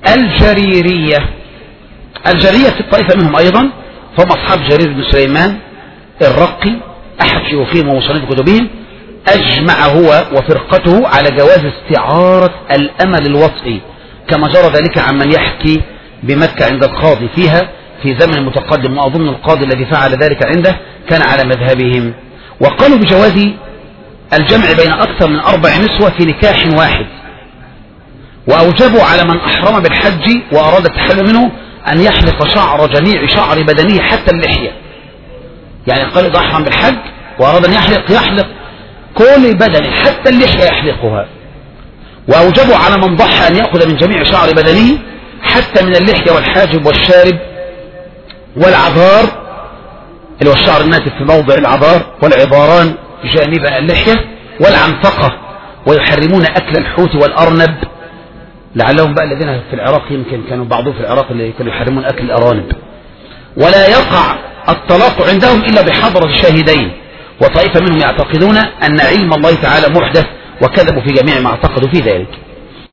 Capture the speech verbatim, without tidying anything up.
الجريرية. الجريرية في الطائفة منهم أيضا، فهم أصحاب جرير بن سليمان الرقي أحد شيوخهم ومصنف كتبهم، أجمع هو وفرقته على جواز استعارة الأمل الوطئي كما جرى ذلك عمن يحكي بمكة عند القاضي فيها في زمن متقدم، وأظن القاضي الذي فعل ذلك عنده كان على مذهبهم. وقالوا بجواز الجمع بين أكثر من أربع نسوة في نكاح واحد، وأوجبوا على من أحرم بالحج وأراد التحلل منه أن يحلق شعر جميع شعر بدنه حتى اللحية. يعني قال إذا أحرم بالحج وأراد أن يحلق يحلق كل بدنه حتى اللحية يحلقها. وأوجبوا على من ضحى أن يأخذ من جميع شعر بدنه حتى من اللحية والحاجب والشارب والعذار اللي هو الشعر الناتف في موضع العذار والعباران جانب اللحية والعنفقة. ويحرمون أكل الحوت والأرنب، لعلهم بقى الذين في العراق يمكن كانوا بعضهم في العراق اللي كانوا يحرمون أكل الأرانب. ولا يقع الطلاق عندهم إلا بحضرة الشاهدين. وطائفة منهم يعتقدون أن علم الله تعالى محدث، وكذبوا في جميع ما اعتقدوا في ذلك.